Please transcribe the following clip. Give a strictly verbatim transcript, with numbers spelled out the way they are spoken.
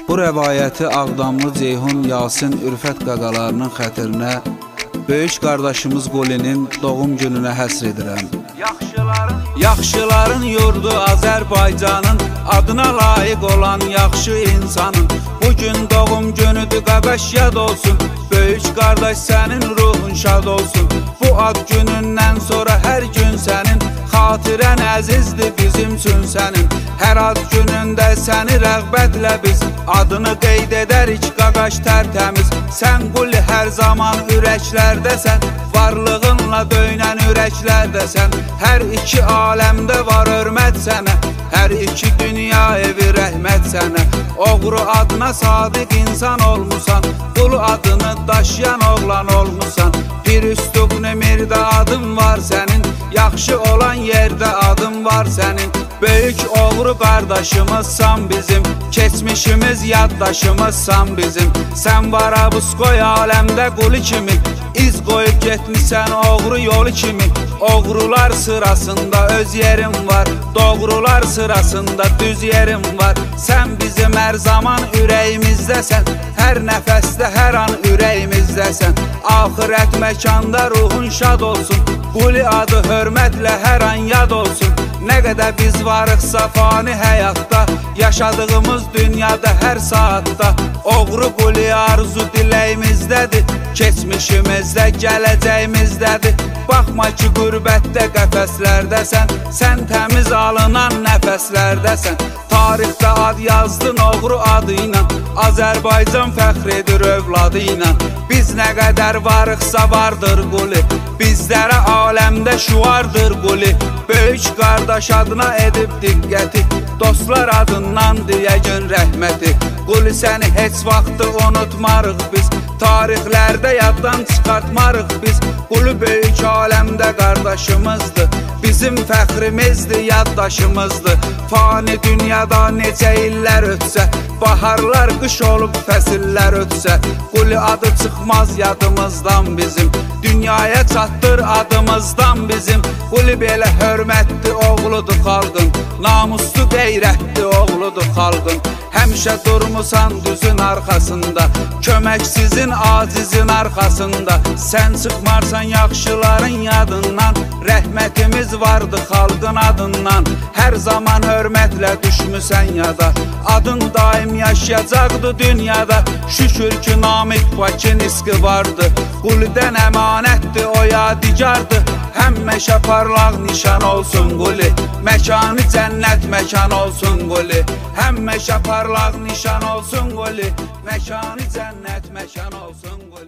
Bu rəvayəti Ağdamlı Ceyhun Yasin Ürfət qaqalarının xətrinə böyük qardaşımız Qulinin doğum gününə həsr edirəm. Yaxşıların, yaxşıların yurdu Azərbaycanın, adına layiq olan yaxşı insanın. Bugün doğum günüdür, qardaş yad olsun, böyük qardaş sənin ruhun şad olsun. Bu ad günündən sonra hər gün sənin, xatirən əzizdir bizim üçün sənin. Hər ad günündə səni rəğbətlə biz adını qeyd edərik qaqaş tərtəmiz. Sən Quli hər zaman ürəklərdəsən, varlığınla döynən ürəklərdəsən. Hər iki aləmdə var hörmət sənə, hər iki dünya evi rəhmət sənə. Oğru adına sadiq insan olmusan, Qulu adını daşıyan oğlan olmusan. Bir üstüqnü mirdə adın var sənin, yaxşı olan yerdə adın var sənin. Böyük oğru qardaşımızsan bizim, keçmişimiz yaddaşımızsan bizim. Sən var abus qoy aləmdə Quli kimi, iz qoyub getmişsən oğru yolu kimi. Oğrular sırasında öz yerim var, doğrular sırasında düz yerim var. Sən bizim hər zaman ürəyimizdəsən, hər nəfəsdə hər an ürəyimizdəsən. Axirət məkanda ruhun şad olsun, Quli adı hörmətlə hər an yad olsun. Nə qədər biz varıqsa fani həyatda, yaşadığımız dünyada hər saatda. Oğru Quli arzu diləyimizdədir, keçmişimizdə gələcəyimizdədir. Baxma ki qürbətdə qəfəslərdəsən, sən təmiz alınan nəfəslərdəsən. Tarixdə ad yazdın oğru adı ilə, Azərbaycan fəxr edir övladı ilə. Biz nə qədər varıqsa vardır Quli, bizlərə aləmdə şuardır Quli. Böyük qardaş adına edib diqqəti, dostlar adından deyəgün rəhməti. Quli səni heç vaxtı unutmarıq biz, tarixlərdə yaddan çıxartmarıq biz. Quli böyük aləmdə qardaşımızdır, bizim fəxrimizdir, yaddaşımızdır. Fani dünyada necə illər ötsə, baharlar qış olub fəsillər ötsə, Quli adı çıxmaz yadımızdan bizim, dünyaya çatdır adımızdan bizim. Quli belə hörmətli oğludur xalqın, namuslu qeyrətli oğludur xalqın. Həmişə durmusan düzün arxasında, köməksizin acizin arxasında. Sən çıxmarsan yaxşıların yadından, rəhmətimiz vardı xalqın adından. Hər zaman hörmətlə düşmüsən yada, adın daim yaşayacaqdı dünyada. Şükür ki Namiq Bakı niski vardı, Qulidən əmanətdir o yadigardır. Həmişə parlaq nişan olsun Quli, məkanı cənnət məkan olsun Quli. Həmişə parlaq nişan olsun Quli, məkanı cənnət məkan olsun Quli.